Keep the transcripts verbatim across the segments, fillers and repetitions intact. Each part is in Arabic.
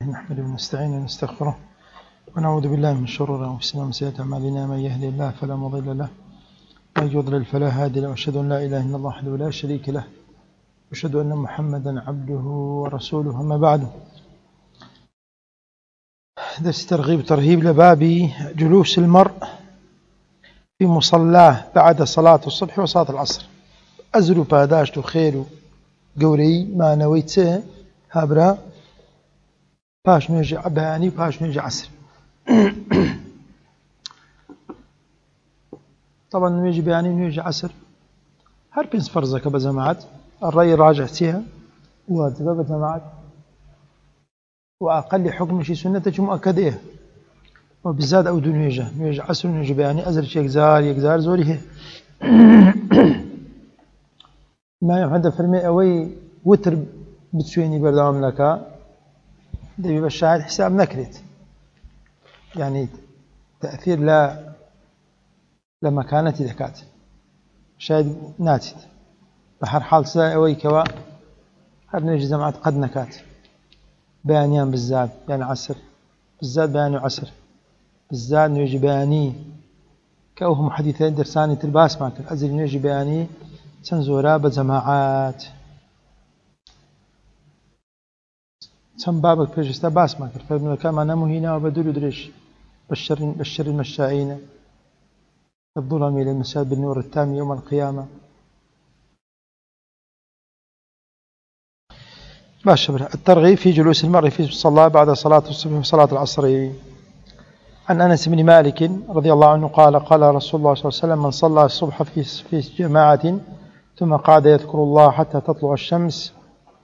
نحمده ونستعينه ونستغفره ونعوذ بالله من شرور أنفسنا ومن سيئات أعمالنا. من يهدي الله فلا مضل له ومن يضلل فلا هادي له، وأشهد أن لا إله إلا الله وحده لا شريك له، وأشهد أن محمدا عبده ورسوله. أما بعد، درس ترغيب ترهيب لباب جلوس المرء في مصلاه بعد صلاة الصبح وصلاة العصر. أزر باداشت خير قوري ما نويت هابرا باش نجي عباني باش نجي عصر. طبعا نجي بياني نجي عصر هر بينس فرزك بجماعات الرأي راجع فيها واجب بجماعات، وأقل حكم شي سنة مؤكدة، وبالذات أو دون نجي نجي عصر نجي بياني أزر شي يكزار يكزار زوري هي ما يحدث فرمي أوي وتر بتشويني بردام لك دبي بالشاهد حساب نكرت، يعني تأثير لا لمكانة ذكات شاهد ناتت بحر حال ساوي كوا هر نجي جماعات قد نكات بيانيان بالذات يعني عصر بالذات بياني عصر بالذات نجي بياني كأوهم حديثين درساني تلباس ماكل أزل نجي بياني سنزورا بجماعات سن بابك بيجستا باس ماكر فابن كما نمو هنا وبدل دريش بشر بشر المشاعين الظلم إلى المساد بالنور التام يوم القيامة. باشا الترغيب في جلوس المرء في الصلاة بعد صلاة الصبح وصلاة العصر. عن أنس بن مالك رضي الله عنه قال قال رسول الله صلى الله عليه وسلم: من صلى الصبح في في جماعة ثم قعد يذكر الله حتى تطلع الشمس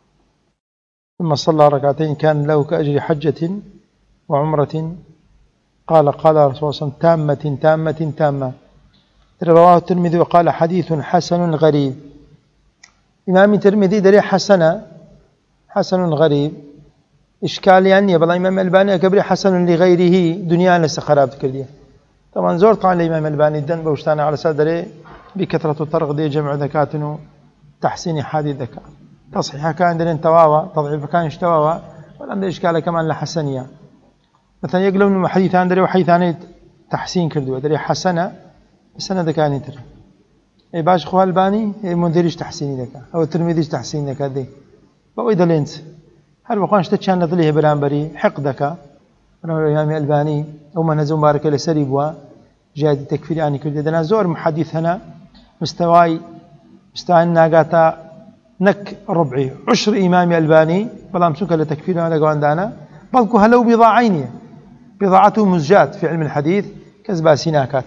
ثم صلى ركعتين كان له كأجر حجة وعمرة. قال قال رسول الله صلى الله عليه وسلم: تامة تامة تامة. رواه الترمذي وقال حديث حسن غريب. إمام الترمذي دري حسنة حسن غريب إشكال يعني بل إمام الباني كبري حسن لغيره دنيا لسه خراب كرديه. طبعا زور طبعا الإمام الباني الدن بوشتانا على سادري بكثرة الطرق دي جمع ذكاة تحسين حادي الذكاء تصحيح كان عندنا تواوا تضعيف كان اشتواوا ولا عنده إشكال كمان لحسنية. مثلا يقولون إنه حديث عندنا وحديث ثاني تحسين كردوا دري حسنة السنة ذكاني ترى إيه باش خوال الباني إيه منذريش تحسيني ذكاء أو الترمذيش تحسين ذكاء دي بويدا لينس هل وقانش تتشان نظليه برانبري حق ذكاء أنا الإمام الباني أو من هزوم بارك لسريبوا جاد تكفير يعني كرد دنا زور محدث هنا مستواي مستوى الناقاتا نك ربعي عشر إمام الباني بلا مسوك لتكفير على قوان دانا بلكو هلو بضاعين بضاعته مزجات في علم الحديث كزباسيناكات.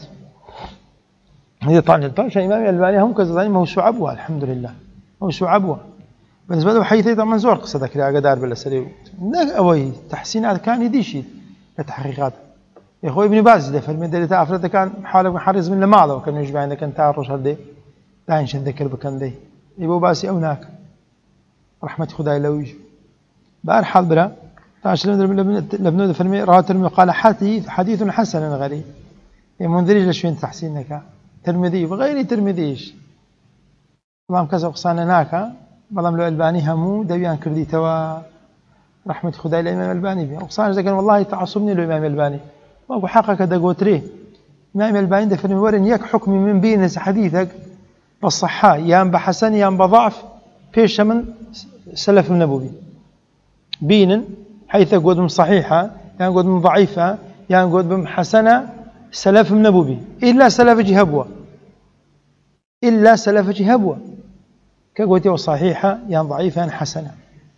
هذه طعن الباشا إمام الباني هم كزباسين موسوعة أبوها الحمد لله موسوعة أبوها بالنسبة له حيثي طبعا زور قصة ذكرها قدار بالأسري أوي تحسينات كان يديشي لتحقيقات يا أخوي ابن باز ده فالمدة اللي تأفرد كان حاله محرز من لماذا وكان يجمع عندك أنت عرش هالدي لا ينشن ذكر بكان دي يبو باسي أوناك رحمة خداي لو يجي بار حال برا تعرف لابنه ده فالمي راه ترمي قال حديث حديث حسن غريب منذريج لشوين تحسينك ترمذي وغير ترمذيش طبعا كذا قصانا ناكا بلام لو الباني همو دبيان كردي توا رحمة خداي الإمام الباني بي وقصانا ذا كان والله تعصبني له الإمام الباني وأقول حقك دا قوتري الإمام الباني ده فالمي ورن يك حكمي من بين حديثك بالصحة يان بحسن يان بضعف فيش من سلف النبوي بين حيث قد من صحيحة يان قد من ضعيفة يان قد من حسنة سلف النبوي إلا سلف جهبوة إلا سلف جهبوة كقوتي وصحيحة يان ضعيفة يان حسنة.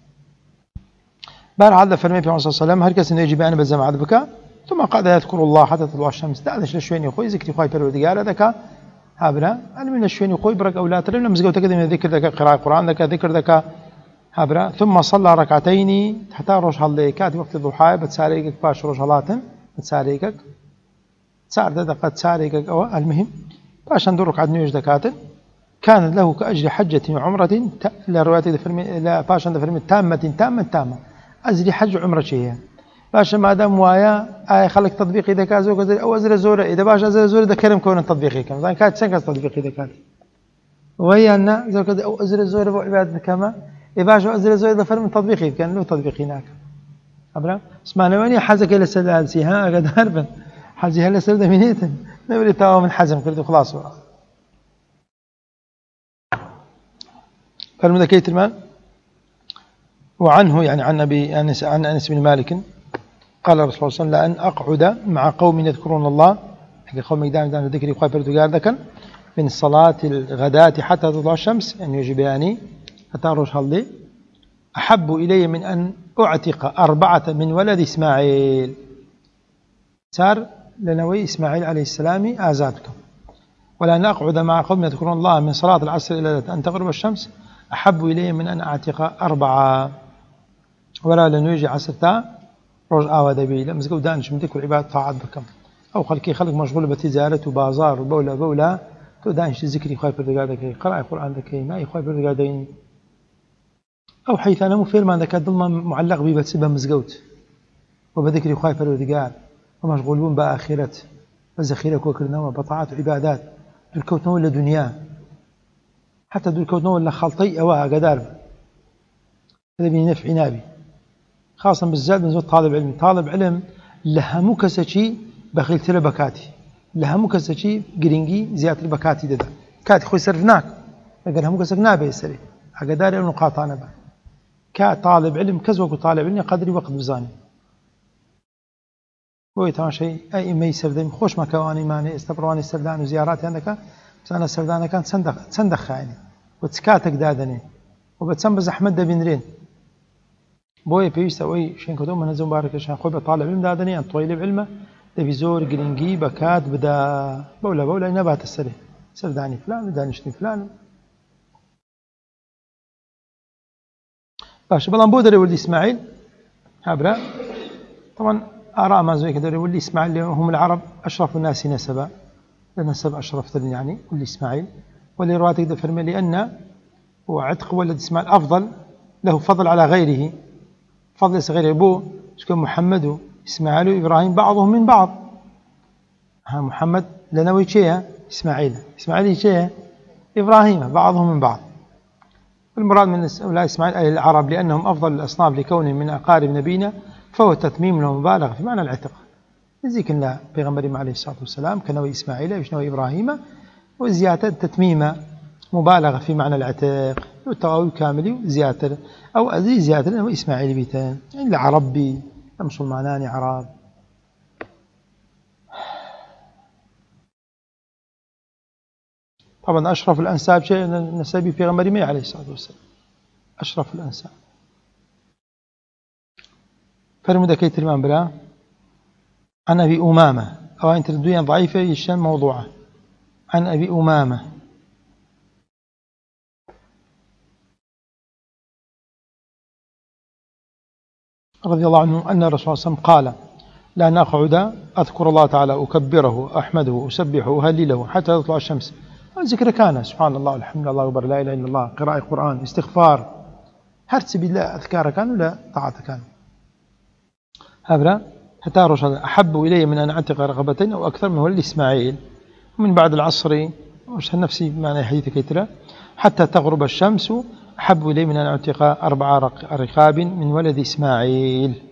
بار عدد فرمي في عمر صلى الله عليه وسلم هركس إنه يجب أن بزمع بك ثم قعد يذكر الله حتى تطلع الشمس. دعش لشوين يخوي ذكري خواي بيرودقار ذكا هابرا أنا من الشوين يخوي برك أولاد ترى لما زقوا تقدم ذكر ذكا قراءة القرآن ذكا ذكر ذكا هابرا ثم صلى ركعتين حتى روش هالليكات وقت الضحى بتساريك باش روش هالاتن بتساريك تسار دقة تساريك أو المهم باش ندور ركعة نيوش دكاتن كان له كأجر حجة وعمرة لا رواية فرمي لا باش عند فرمي تامة تامة تامة أجر حج وعمرة شيء باش ما دام ويا آي خلق تطبيقي ذكاء زوج أو أزر زورة إذا باش أزر زورة ده كرم كون التطبيقي كم زين كات سنكس تطبيقي ذكاء ويا أن زوج أو أزر زورة بعبادة كما إذا باش أزر زورة ده فرمي تطبيقي كان له تطبيقي هناك أبرا اسمعنا واني حزك إلى سلالسي ها قد هربا حزي هلا سلدة منيتا نبري تاو من حزم كردو خلاص فالمدى كيت المال وعنه يعني عن أبي أنس عن أنس بن مالك قال الرسول صلى الله عليه وسلم لأن أقعد مع قوم يذكرون الله حق قوم يدام دام ذكر يقال بردقار ذكر من صلاة الغداة حتى تطلع الشمس يعني يجي بياني حتى أروش هاللي أحب إلي من أن أعتق أربعة من ولد إسماعيل صار لنوي إسماعيل عليه السلام آزادكم ولأن أقعد مع قوم يذكرون الله من صلاة العصر إلى أن تغرب الشمس أحب إلي من أن أعتق أربعة ولا لنويجي عصرتا رجع ودبي لما زقوا دانش مديك والعباد طاعت بكم أو خلكي خلق مشغول بتجارة وبازار وبولا بولا تو دانش ذكري خايف الرجال قراءة القرآن ذكي ما يخايف الرجال أو حيث أنا مفير ما ذاك ضمن معلق بي بتسبها مزقوت وبذكري خايف الرجال ومشغولون بآخرة وزخيرة وكرنا وبطاعات وعبادات دول كوتنا ولا دنيا حتى دول كوتنا ولا خلطي أواها قدار هذا بنفع نابي خاصة بالذات من زود طالب علم طالب علم لها مكسشي بخيل ترى بكاتي لها مكسشي قرينجي زيادة البكاتي ده كاتي خوي سرفناك لقى لها مكسك نابي يسري عقداري النقاط أنا بقى كطالب علم كزوك طالب علم قدري وقت بزاني هو يتعامل شيء أي ما يسردني خوش ما كواني ماني استبرواني سردان وزياراتي عندك بس أنا سردانة كانت صندخ صندخ يعني وتسكاتك دادني وبتسنبز أحمد بن بوي بيست أوي شين كتوم من نزوم بارك عشان خوي بطالب علم دادني أن طويل بعلمه دبي زور قرنجي بكات بدا بولا بولا نبات السري سرداني فلان دانشني فلان باش بلان بودر يولي إسماعيل هابرا طبعا آراء ما زي كده يولي إسماعيل هم العرب أشرف الناس نسبا نسب أشرف يعني ولي إسماعيل ولي رواتك ده فرمي لأن وعتق ولد إسماعيل أفضل له فضل على غيره فضل غير أبوه شكون محمد وإسماعيل وإبراهيم بعضهم من بعض ها محمد لنوي شيء إسماعيل إسماعيل شيء إبراهيم بعضهم من بعض المراد من أولاد إسماعيل أي العرب لأنهم أفضل الأصناف لكونهم من أقارب نبينا فهو تتميم له مبالغ في معنى العتق ذيك لا بيغمبرهم عليه الصلاة والسلام كنوي إسماعيل وشنوي إبراهيم وزيادة تتميم مبالغة في معنى العتق والتغاوي كامل زيادة أو أزي زيادة هو إسماعيل بيتان يعني العربي مسلمانان عرب طبعا أشرف الأنساب شيء نسبي في غمبرهم عليه الصلاة والسلام أشرف الأنساب فرمودة كي ترمان بلا عن أبي أمامة أو أن تردوين ضعيفة يشان موضوعه عن أبي أمامة رضي الله عنه أن الرسول صلى الله عليه وسلم قال لا نقعد أذكر الله تعالى أكبره أحمده أسبحه أهلله حتى تطلع الشمس الذكر كان سبحان الله الحمد لله أكبر لا إله إلا الله قراءة قرآن استغفار هرتس بالله أذكار كان ولا طاعة كان هذا حتى رسول أحب إلي من أن أعتق رغبتين أو أكثر من ولد إسماعيل ومن بعد العصر وش نفسي بمعنى حديث كيترا حتى تغرب الشمس أحب إلي من أن أعتق أربع رقاب من ولد إسماعيل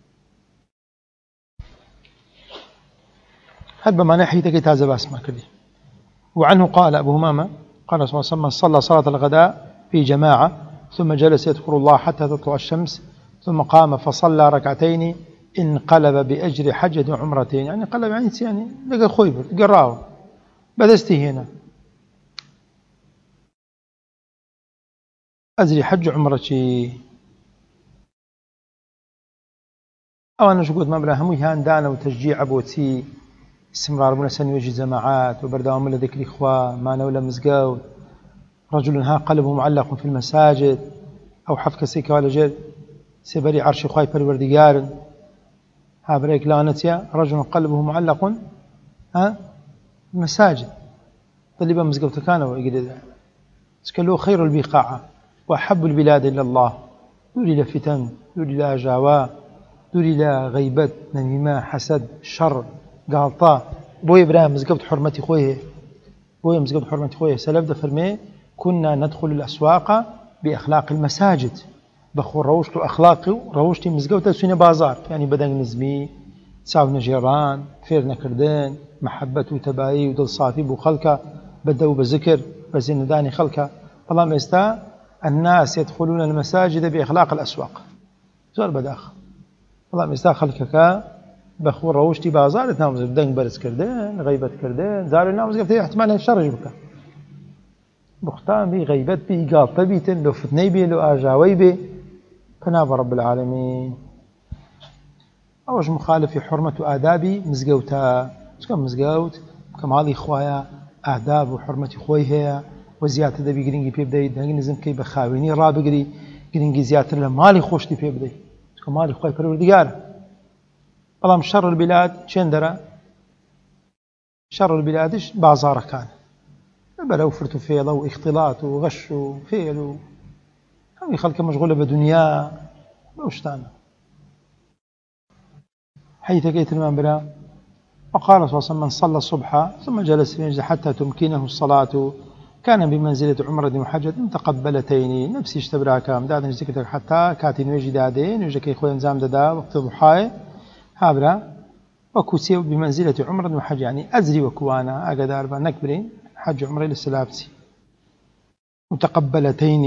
هذا بمعنى حديث كيتازا باسمه كله وعنه قال أبو همامة قال صلى الله عليه وسلم صلى صلاة الغداء في جماعة ثم جلس يذكر الله حتى تطلع الشمس ثم قام فصلى ركعتين انقلب بأجر حجة وعمرتين يعني قلب يعني يعني لقى خويبر قراه بدستي هنا أجري حج عمرتي أو أنا شو قلت ما بلا همي هان دانا وتشجيع أبوتي استمرار بنا سن وجه جماعات وبرداوم من ذكر إخوة ما نولى مزقاو رجل ها قلبه معلق في المساجد أو حفك سيكا ولا جد سبري عرش خواي بالوردقار ها بريك لانتيا رجل قلبه معلق ها المساجد طلبا مزقاو تكانوا ويقول سكلوا خير البقاع وأحب البلاد إلى الله دوري لا فتن دوري لا جاوا دوري لا غيبت نميمة حسد شر قالطا بوي إبراهيم مزقبت حرمتي خويه بوي مزقبت حرمتي خويه سلف ده فرمي كنا ندخل الأسواق بأخلاق المساجد بەخۆ ڕەوشت و ئەخلاقی و ڕەوشتی مزگەوتە سوینە بازار، یعنی بەدەنگ نزمی، چاو نەژێڕان، فێر نەکردن، محەبەت و تەبایی و دڵسافی بۆ خەڵکە، بەدە و بە ذکر، بە زێنەدانی خەڵکە. بەڵام ئێستا الناس يدخلون المساجد بإخلاق الأسواق، زۆر بەداخە. بەڵام ئێستا خەڵکەکە بەخۆ ڕەوشتی بازارت نامزێت، دەنگ بەرزکردن، غیبەتکردن، زارێ نامزگەوتە احتمال شەڕش بکە، بختان بی، غیبەت بی، گاڵتە بیتن، لەو فتنەی بێ، لەو ئاژاوەی بێ، پەنا بە رەب العالەمین. ئەوەش مخالفی حورمەت و ئادابی مزگەوتە، چکە مزگەوت کە ماڵی خوایە، ئاداب و حورمەتی خۆی هەیە و زیاتر دەبی گرنگی پێ بدەیت، دەنگ نزم بکەی، بە خاوێنی ڕابگری، گرنگی زیاتر لە ماڵی خۆشتی پێ بدەیت، چکە ماڵی خوای پەروەردگارە. بەڵام شەڕ البلاد چێندەرە؟ شەڕ البلادش بازاڕەکان بەرەو فرت و فێڵە و ئیختیڵات و غەش و فێل و هەمی خەڵکە مەشغوڵە بە دنیا بەو شتانە. حديثك يترمان برا وقال صلى الله عليه وسلم من صلى الصبح ثم جلس في مجلس حتى تمكنه الصلاة كان بمنزلة عمرة وحجة متقبلتين. نفسي اشتبرا كام دادن ذكرتك حتى كاتي نوجي دادين نوجي كي خويا نزام دادا وقت الضحايا هابرا وكوسي بمنزلة عمرة وحجة، يعني أزري وكوانا أقدار نكبرين حج عمرة للسلابسي متقبلتين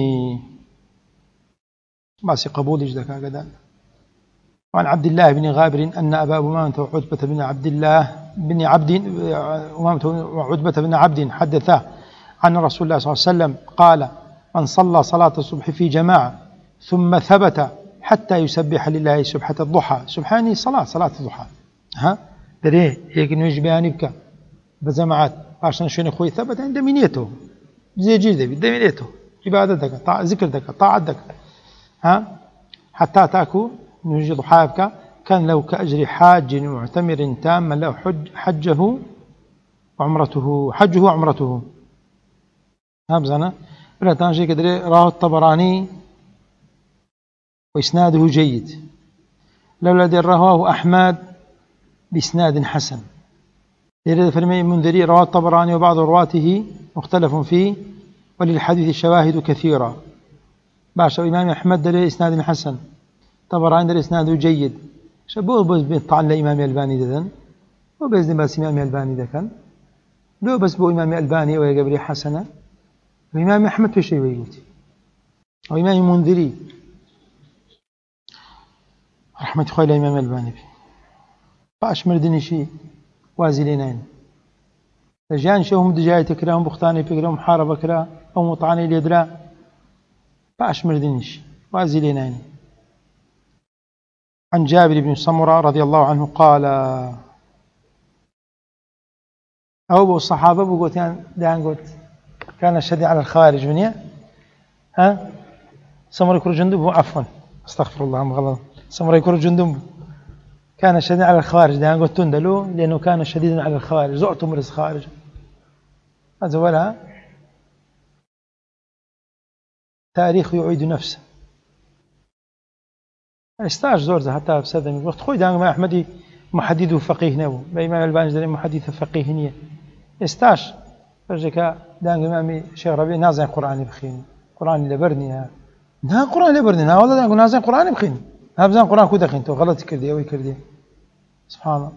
ماسي قبول اجدك أقدار. وعن عبد الله بن غابر أن أبا أمامة وعتبة بن عبد الله بن عبد أمامة وعتبة بن عبد حدثا عن رسول الله صلى الله عليه وسلم قال من صلى صلاة الصبح في جماعة ثم ثبت حتى يسبح لله سبحة الضحى، سبحاني صلاة صلاة الضحى ها دريه هيك نوجه بياني بك بجماعات عشان شنو خوي ثبت عند منيته زي جيده بدميته عبادتك طاعة ذكرتك طاعتك ها حتى تاكو نوجه ضحايا كان له كأجر حاج معتمر تاما له حج حجه وعمرته حجه وعمرته. هابزانا بلا تانجي كدري راه الطبراني وإسناده جيد، لولا دير رواه أحمد بإسناد حسن. دير فرمي المنذري رواه الطبراني وبعض رواته مختلف فيه وللحديث شواهد كثيرة. باشا إمام أحمد دير إسناد حسن، طبراني دير إسناده جيد. شبوه بس بيطعن لإمام الباني دذن وبإذن بس إمام الباني دكان لو بس بو إمام الباني ويقبري حسنة وإمام أحمد في شيء ويقولي وإمام المنذري رحمة خير الإمام الباني باش مردني شيء وازلينين رجان شوهم دجاي تكراهم بختاني بكراهم محاربة كرا أو مطعني ليدرا باش مردني شيء وازلينين. عن جابر بن سمرة رضي الله عنه قال أو الصحابة بقولتين دان قلت كان شديد على الخارج منيا ها سمرة يكون جندب عفوا استغفر الله مغلط سمرة يكون جندب كان شديد على الخارج دان قلت تندلو لأنه كان شديدا على الخارج زعت مرز خارج هذا ولا تاريخ يعيد نفسه. استاج زور حتى بسدم وقت خوي دان ما أحمدي محدد وفقيه نبو بإمام الباني دان محدث فقيه نية استاج فرجك دان إمامي شيخ ربيع نازل قرآن بخين قرآن لبرني نا قرآن لبرني نا والله دان نازل قرآن بخين ها بزان قرآن كودا خين تو غلط كردي أو كردي سبحان الله.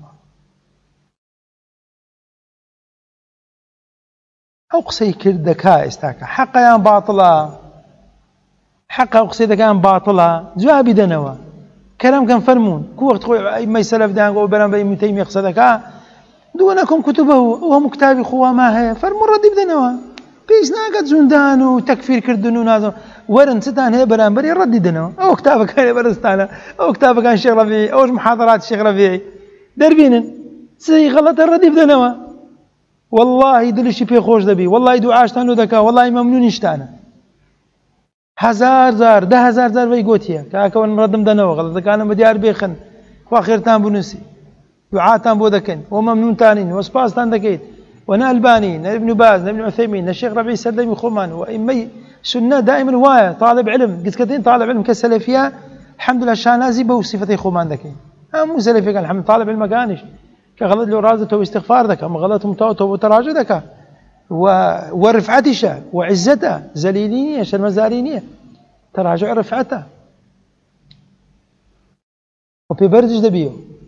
أو قصي كردكا استاكا حقا يا باطلا حقا أقصد كان باطلا جواب دنوا كلام كان فرمون كو وقت خوي ما يسلف دان او بران بي متيم يقصدك دونكم كتبه وهم كتاب خوا ما هي فرمون رد بدنوا بيسنا قد زندان وتكفير كردنو نازو ورن ستان هي بران بري رد دنوا او كتابك كان برستانا او كتابك كان شيخ ربيعي او محاضرات الشيخ ربيعي دربين سي غلط الرد بدنوا والله دلشي في خوش دبي والله دعاش تانو دكا والله ممنون اشتانا هزار زار ده هزار زار ويقوتيا كاكون ردم دنوا غلط كان مديار بيخن واخير تان بنسي دعاتان بودكن وممنون تانين وسباس تان دكيت وانا الباني ابن باز ابن عثيمين الشيخ ربيع سلمي خمان وامي سنه دائما وايه طالب علم قد كتين طالب علم كسلفيه الحمد لله شانازي بوصفتي خمان دكين مو سلفي كان الحمد طالب علم كانش كغلط له رازته واستغفار دك اما غلطهم توته وتراجدك ورفعتش وعزته زليلينيه المزارينيه تراجع رفعته وفي برزج دبيو.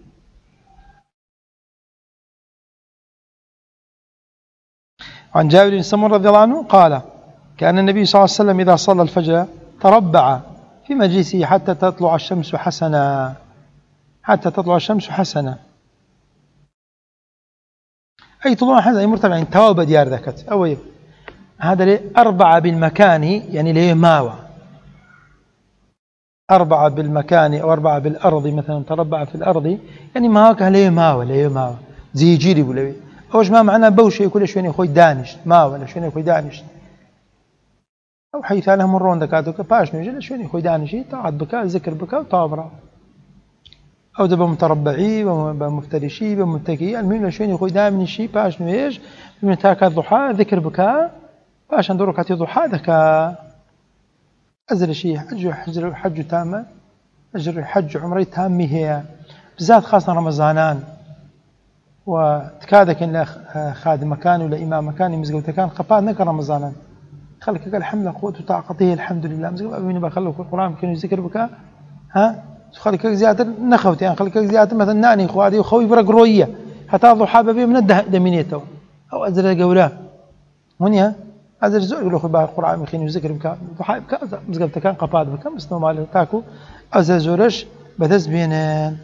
عن جابر بن سمرة رضي الله عنه قال كان النبي صلى الله عليه وسلم إذا صلى الفجر تربع في مجلسه حتى تطلع الشمس حسنا حتى تطلع الشمس حسنا أي طلوع حسنا أي مرتفع يعني تواب ديار ذكت أو هذا ليه أربعة بالمكان يعني ليه ماوى أربعة بالمكان أو أربعة بالأرض مثلا تربع في الأرض يعني ماوى ليه ماوى ليه ماوى زي جيري ولا أوش ما معناه بوشي كل شوي يخوي دانش ماوى ولا شوي يخوي دانش أو حيث على مرون دكاتك باش نجي شوي يخوي دانشي طاعت بك ذكر بك وطابرة أو دب متربعي ومفترشي ومتكي المهم شوي يخوي دائما الشيء باش نيج من تاك الضحى ذكر بك باش ندور كاتي ضحى ذاك أزل شيء حج حج حج تامة أجر حج عمري تامة هي بالذات خاصة رمضانان وتكادك إن خادم مكان ولا إمام مكان مزقوت كان قباد نكر رمضانا خلك الحمد قوة وطاقته الحمد لله مزقوت أبين بخلوك القرآن كانوا يذكر بك ها خلك زيادة نخوت يعني خلك زيادة مثلا ناني خوادي وخوي برق روية حتى ضحى ببي من الدمينيته أو أزل جوله هنيا أزل زوج يقول أخو بقى القرآن كانوا يذكر بك ضحى بك مزقوت كان قباد بك مستوى مال تاكو أزل زورش بدز بينان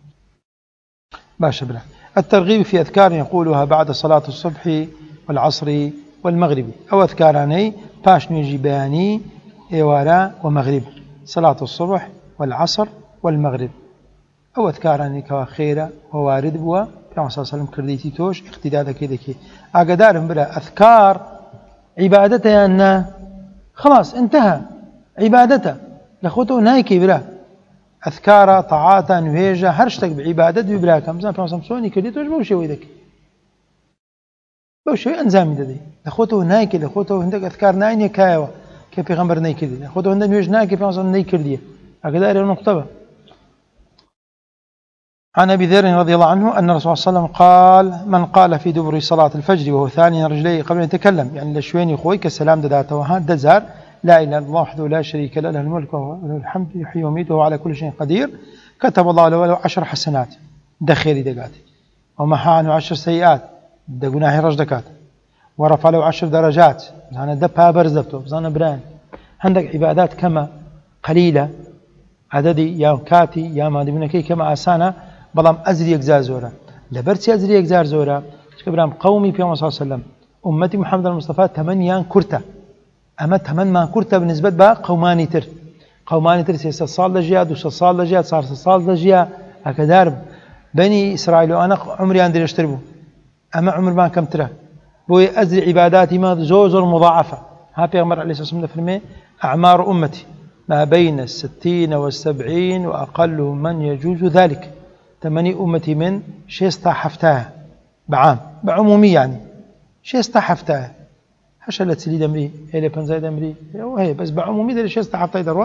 باشا بلا الترغيب في أذكار يقولها بعد صلاة الصبح والعصر والمغرب أو أذكاراني باش نيجي بياني إيوارا ومغرب صلاة الصبح والعصر والمغرب أو أذكاراني كواخيرة ووارد بوا صلى الله عليه وسلم كرديتي توش اقتداء كذا كي أقدارهم بلا أذكار عبادته أن خلاص انتهى عبادته لخوته نايكي بلا أذكار طاعات نهيجة هرشتك بعبادة ببلاك مثلا في سمسوني كرديت وش بوشي ويدك بوشي أنزامي ددي لخوته نايكي لخوته عندك أذكار نايني كايوة كيف يغمر نايكي دي لخوته عندك نهيج نايكي في مثلا نايكردية أقدار النقطة. عن أبي ذر رضي الله عنه أن الرسول صلى الله عليه وسلم قال من قال في دبر صلاة الفجر وهو ثاني رجليه قبل أن يتكلم يعني لشويني خويك السلام دداته وهان دزار لا إله إلا الله وحده لا شريك له له الملك وله الحمد يحيي ويميت وهو على كل شيء قدير كتب الله له عشر حسنات دخيري دقات ومحى عنه عشر سيئات دقناه رجدكات ورفع له عشر درجات أنا دبها برزبته بزانا بران عندك عبادات كما قليلة عددي يا كاتي يا ما دبنكي كما آسانا بلام أزري يكزار زورا لبرتي أزري يكزار زورا كبرام قومي في صلى الله عليه وسلم أمتي محمد المصطفى ثمانيان كرتا أما ثمان ما كرتا بالنسبة بقى قوماني تر قوماني تر سيسا صال لجياد وسا صال لجياد صار صال لجياد هكذا بني إسرائيل وأنا عمري عندي اشتربوا أما عمر ما كم ترى بوي أزري عباداتي ما زور زور مضاعفة ها بيغمر عليه الصلاة والسلام أعمار أمتي ما بين الستين والسبعين وأقلهم من يجوز ذلك تمني أمتي من شيستا حفتاه بعام بعمومي يعني شيستا حفتاه هشلت سلي دمري هي بنزاي دمري وهي بس بعمومي ده شيستا حفتاه دروا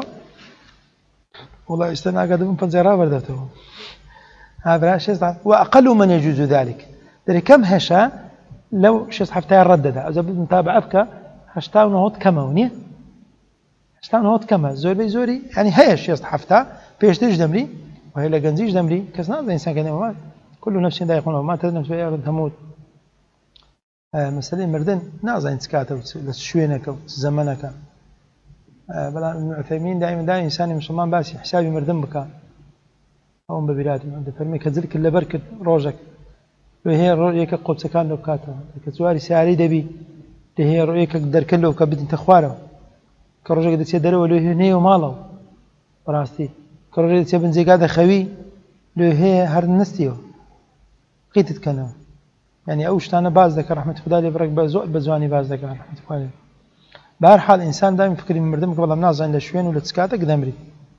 والله استنى قاعد من بنزاي رابر درته هذا شيستا وأقل من يجوز ذلك ده كم هشا لو شيستا حفتاه ردد إذا بدنا نتابع أفكا هشتاو نهوت كما ونيه هشتاو نهوت كما زوري زوري يعني هي شيستا حفتاه بيش تيج دمري وهي لا جنزيج دمري كسنا زي إنسان كان يموت كل نفس ذائق الموت تدري نفس بيأرض تموت آه مسألة مردن نازين سكاته لشوينك زمنك آه بلا ابن عثيمين دائما دائما إنسان مسلمان باسي حسابي مردن بك أو ببلادي عند فرمي كذلك اللي بركت روجك وهي رؤيك قد سكان لو كاته كسواري ساري دبي هي رؤيك قدر كله كبد انت خواره كرجك دتي درو له هني ومالو براستي كرجك دتي بنزي قاعده خوي له هي هر نستيو قيت تكلم يعني أوش أنا باز ذكر رحمة خدا لي برك بزوء بزواني باز ذكر رحمة خدا بهر حال إنسان دائما يفكر من مردم قبل مناظ عند شوين ولا تسكاتك دمري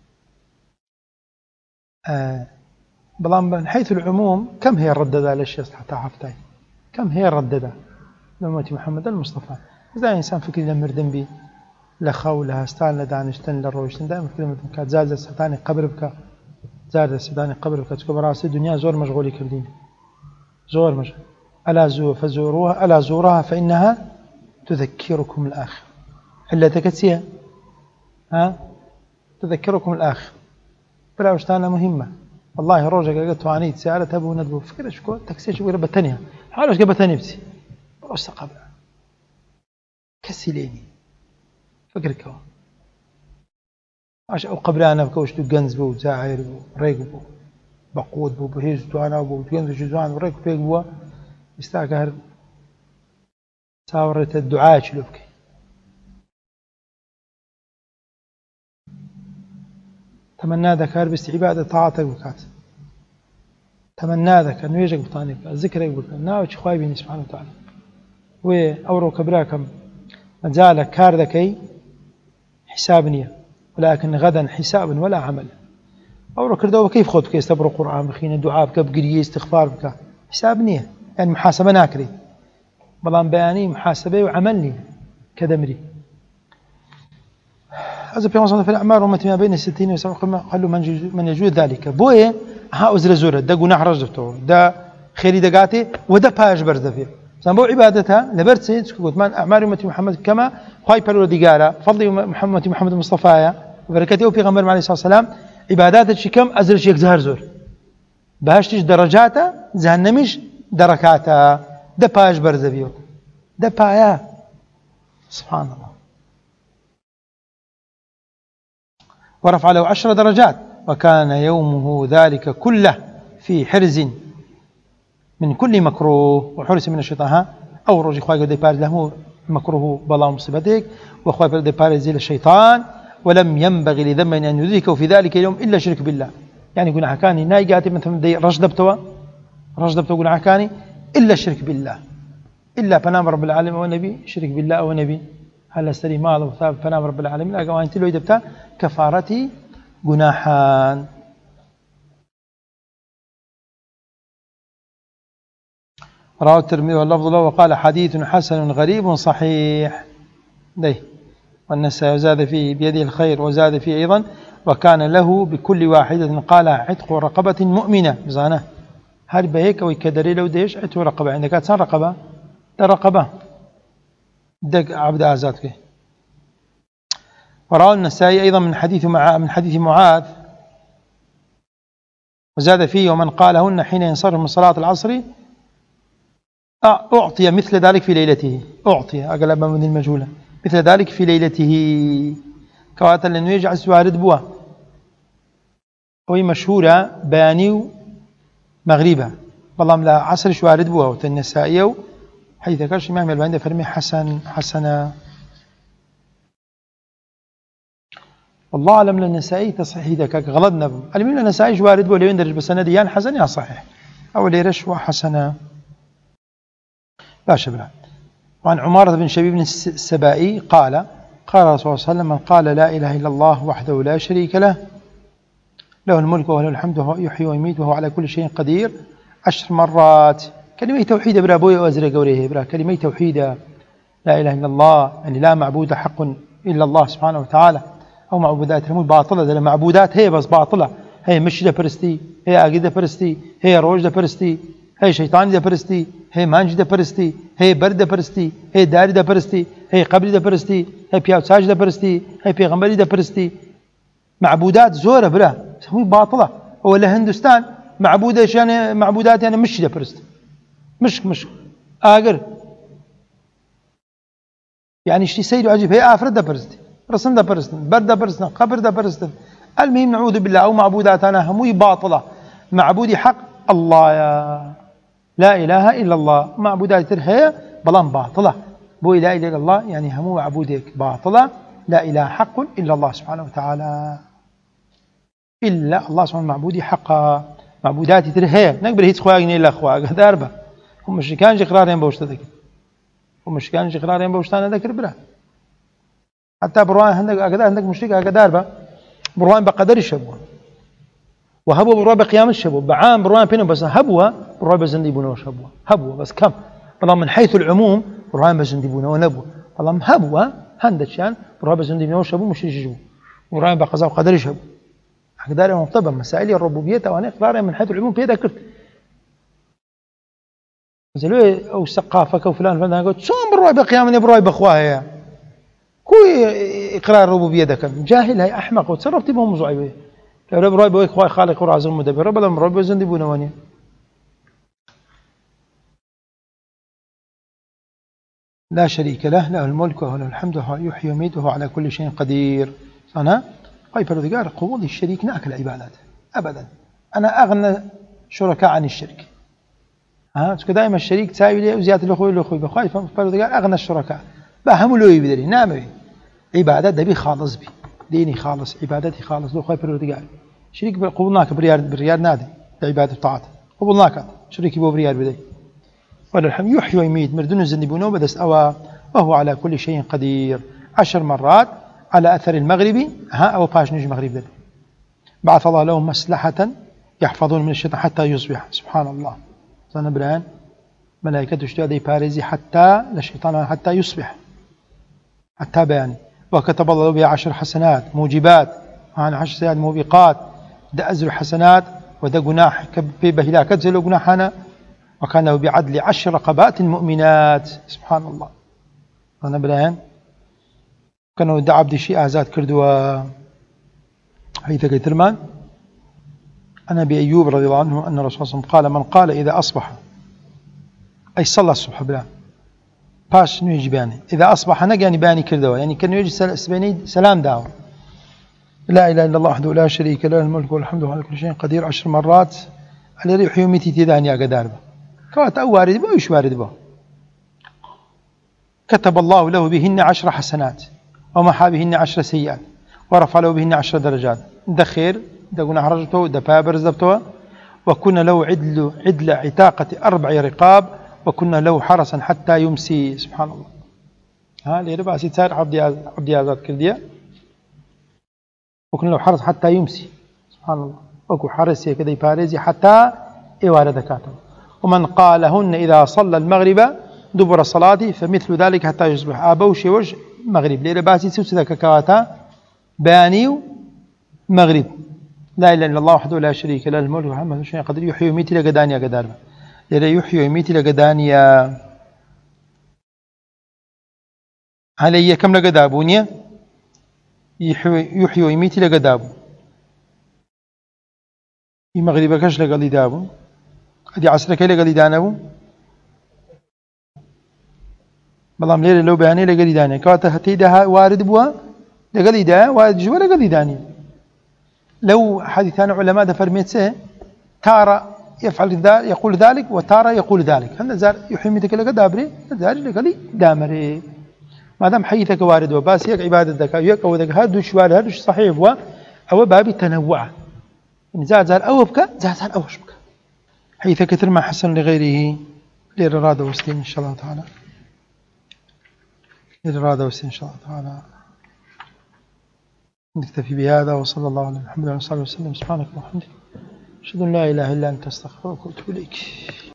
آه بلان من حيث العموم كم هي الرددة على الشيء حتى حفتاي كم هي الرددة لأمة محمد المصطفى إذا إنسان فكر لمردم بي لخو لها ستان لدانشتن لروشتن دائما فكر مردم كات زاد ستاني قبر بك زاد ستاني قبر بك تكبر راسي الدنيا زور مشغولي كردين زور مشغول ألا زور فزوروها ألا زورها فإنها تذكركم الآخر إلا تكتسيها ها تذكركم الآخر بلا وشتانة مهمة والله روجك قلت توانيت سيارة أبو ندبو فكرة شكو تاكسي شكو بتنيها حالوش قبتني بسي بروش قبل كسليني فكرك هو عش أو قبلانا بكوش تجنز بو زاعر بو ريق بو بقود بو بهيز توانا بو تجنز جزوان وريق بيق بو يستاكهر ساورة الدعاء شلوبك تمنى ذكر باستعبادة طاعتك بكات تمنى ذكر نويجك بطانك ذكرك بكات ناوش خواي بيني سبحانه وتعالى وأورو كبراكم مجالك كار ذكي حساب نية ولكن غدا حساب ولا عمل أورو كردوا كيف خذ يستبروا قرآن بخين دعاء بك بقريه استغفار بك حساب نية يعني محاسبة ناكري بلان بياني محاسبة وعملني كدمري هذا في مصنف الأعمار أمتي ما بين الستين وسبعين قالوا من من يجوز ذلك بويه ها أزر زورة ده جناح رجته ده خيري دقاتي وده باج برز فيه سنبو عبادتها لبرتسي تقول من أعمار أمتي محمد كما خاي بلو ديجارة فضل محمد محمد المصطفى وبركاته في غمر عليه الصلاة والسلام عبادات الشكم أزر شيء زهر زور بهشتش درجاته جهنمش دركاته ده باج برز فيه ده بايا سبحان الله ورفع له عشر درجات وكان يومه ذلك كله في حرز من كل مكروه وحرس من الشيطان أو رجي خواهي قد يبارز له مكروه بلا مصيبتك وخواهي قد يبارز الشيطان ولم ينبغي لذنب أن يدركه في ذلك اليوم إلا شرك بالله يعني يقول عكاني ناي قاتل مثلا رجدبتوا رجدبتوا يقول عكاني إلا شرك بالله إلا فنام رب العالمين والنبي شرك بالله أو نبي هل استري مال وثاب فنام رب العالمين أقوى أنت لو يدبتا كفارتي جناحان رواه الترمذي واللفظ له وقال حديث حسن غريب صحيح ده والنسائي وزاد فيه بيده الخير وزاد فيه أيضا وكان له بكل واحدة قال عتق رقبة مؤمنة بزانه هل بهيك ويكدري لو ديش عتق رقبة عندك كانت رقبة ده رقبة دق عبد آزادك ورواه النسائي أيضا من حديث مع من حديث معاذ وزاد فيه ومن قالهن حين ينصرف من صلاة العصر أعطي مثل ذلك في ليلته أعطي أقلب من المجهولة مثل ذلك في ليلته كواتا لأنه يجعل سوارد بوا وهي مشهورة بياني مغربة والله لا عصر شوارد بوا والنسائي حيث كرش الإمام الباني فرمي حسن حسنا والله أعلم للنسائي تصحيح ذاك غلطنا المهم النسائي شوارد بوا لين درج بسنديان حسن يا صحيح أو ليرش وحسنا باشا بلا وعن عمارة بن شبيب السبائي قال قال رسول الله صلى الله عليه وسلم من قال لا إله إلا الله وحده لا شريك له له الملك وله الحمد وهو يحيي ويميت وهو على كل شيء قدير عشر مرات كلمة توحيد برا بوي وأزرق وريه برا كلمة توحيد لا إله إلا الله يعني لا معبود حق إلا الله سبحانه وتعالى أو معبودات مو باطلة ده معبودات هي بس باطلة هي مشي ده برستي هي عقيدة ده برستي هي روج ده برستي هي شيطان ده برستي هي مانج ده برستي هي برد ده برستي هي دار ده برستي هي قبر ده برستي هي بياوتساج ده برستي هي بيغمبري ده برستي معبودات زورة برا مو باطلة ولا هندوستان معبودة يعني معبودات يعني مشي ده برستي مش مش آجر يعني شيء سيد وعجيب هي آفرد ده برستي رسم ده برستي برد ده برستي قبر ده برستي المهم نعوذ بالله أو معبودات أنا هموي باطلة معبودي حق الله يا لا إله إلا الله معبودات هي بلان باطلة بو لا إله إلا الله يعني همو معبودك باطلة لا إله حق إلا الله سبحانه وتعالى إلا الله سبحانه معبودي حقا معبودات هي نقبل هيت خواقني إلا خواق داربة هم مش كانش إقرارين بوشتك هم مش كانش إقرارين بوشتان ذكر بلا حتى بروان عندك أقدار عندك مشرك أقدار با بروان بقدر الشبوه وهبوا بروان بقيام الشبوه بعام بروان بينهم بس هبوا بروان بزندي بنوش هبوا هبوا بس كم والله من حيث العموم بروان بزندي بنوش نبوا والله هبوا هندشان بروان بزندي بنوش هبوا مش يجوا بروان بقضاء وقدر الشبوه أقدار مطبع مسائل الربوبية وأنا إقرار من حيث العموم في ذكرت زلوا أو ثقافة وفلان فلان قلت شو بروان بقيام بروان بخواها كوي إقرار الربوبية ذكر جاهل هي أحمق وتصرفت بهم مزعبه رب رأي بوي خواي خالق ورازق مدبر رب لم رب زندي بونواني لا شريك له له الملك وله الحمد وهو يحيي ويميت وهو على كل شيء قدير. أنا قيل فرذقار قبول الشريك ناكل عبادات أبدا. أنا أغنى شركاء عن الشرك. ها دائما الشريك تساوي لي وزيادة الأخوي الأخوي بخاي فرذقار أغنى الشركاء بهم له يبدلي نعم عبادات دبي خالص بي ديني خالص عبادتي خالص لو خاي فرذقار شريك قبولناك بريار بريار نادي عبادة طاعات قبولناك شريك بو بريار بدي ولا الحمد يحيي ويميت مردون الزنبونه بدس أوى وهو على كل شيء قدير. عشر مرات على أثر المغربي ها أو باش نجي مغرب ذلك بعث الله لهم مسلحة يحفظون من الشيطان حتى يصبح. سبحان الله صنع بران ملائكة تشتغل باريزي حتى للشيطان حتى يصبح حتى بياني. وكتب الله بها عشر حسنات موجبات عن عشر سيئات موبقات ده أزر حسنات وده جناح كبه لا كتزل جناحنا وكان بعدل عشر رقبات مؤمنات. سبحان الله صنع بران كانوا دع عبد شيء آزاد كردوا حيث كترمان أنا أبي أيوب رضي الله عنه أن الرسول صلى الله عليه وسلم قال من قال إذا أصبح أي صلى الصبح بلا باش نيجي باني إذا أصبح نجاني باني كردوا يعني كان يجي سباني سلام داو لا إله إلا الله وحده لا شريك له الملك والحمد على كل شيء قدير عشر مرات على ريح يوميتي تداني يا قدار كوات أو وارد به ويش وارد به كتب الله له بهن عشر حسنات ومحى بهن عشر سيئات ورفع له بهن عشر درجات ده خير ده قلنا حرجته ده بابر زبطه وكنا له عدل عدل عتاقة أربع رقاب وكنا له حرسا حتى يمسي. سبحان الله ها اللي ربع سيتار عبد عبد آزاد كردية وكنا له حرس حتى يمسي. سبحان الله وكو حرس كذا يبارزي حتى إوار ذكاته. ومن قالهن إذا صلى المغرب دبر الصلاة فمثل ذلك حتى يصبح أبوشي وجه مغرب ليرة باسي سوسة ككواتا بانيو مغرب لا إله إلا الله وحده لا شريك له الملك والحمد شيء قدير يحيي ويميت لقدانيا قدار ليرة يحيي ويميت لقدانيا علي كم لقدابونيا يحيي ويميت لقدابو المغرب كش لقلي دابو هذه عصرك لقلي دانبو بلام ليلة لو بياني لقلي داني كواتا هتيدها وارد بوا لقلي دا وارد جوا لقلي داني. لو حديثان علماء فرميت سه تارة يفعل ذلك يقول ذلك وتارة يقول ذلك هذا زار يحميتك لك دابري زار لقلي دامري ما دام حيثك وارد وباس يك عبادتك يك أو ذاك هذا شوال هذا صحيح و أو باب التنوع إن زاد زار أو بك زاد زار أوش بك حيث كثر ما حسن لغيره للإرادة والسليم إن شاء الله تعالى للإرادة والسليم إن شاء الله تعالى. نكتفي بهذا وصلى الله على محمد وعلى آله وصحبه وسلم. سبحانك اللهم وبحمدك أشهد أن لا إله إلا أنت أستغفرك وأتوب إليك.